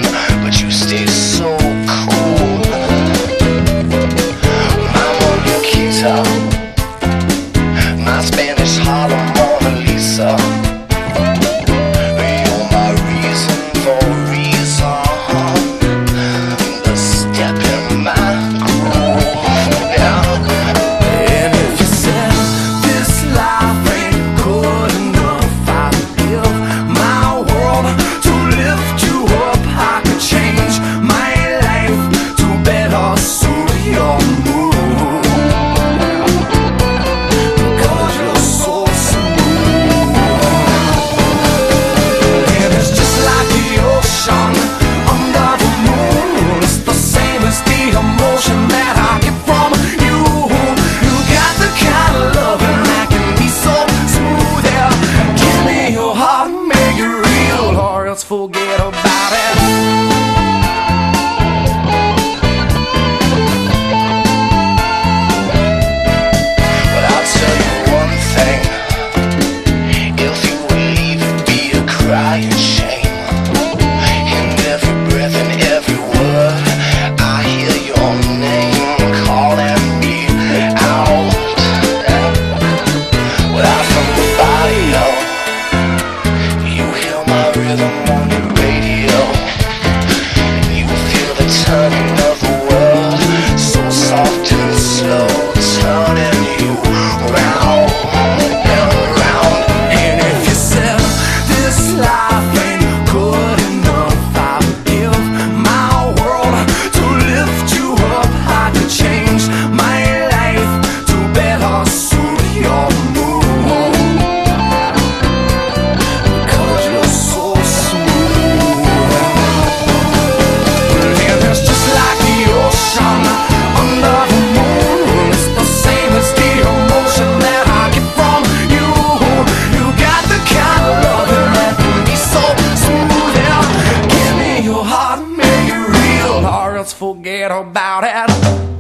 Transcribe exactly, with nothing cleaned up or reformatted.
but you stay so cool. My Moniquita, my Spanish Harlem Mona Lisa. You're my reason for reason, the step in my groove, yeah. And if you said this life ain't good enough, I'd give my world to lift you up. I could change my life to better suit your mood, because you're so smooth. And it's just like the ocean under the moon. It's the same as the emotion that I get from you. You got the kind of loving that can be so smooth, yeah. Give me your heart, make it real, or else forget about it. But I'll tell you one thing, if you would leave, it'd be a crying shame. In every breath and every word, I hear your name calling me out. Without from the barrio, you hear my rhythm on your radio. You feel the turning of the world, so soft and slow, turning you round and round. And if you said this life ain't good enough, I'd give my world to lift you up. I could change my life to better suit your mood, because you're so smooth. And it's just like the ocean under the moon. It's the same as the emotion that I get from you. You got the kind of loving that can be so smooth, yeah. Give me your heart, make it real, or else forget about it.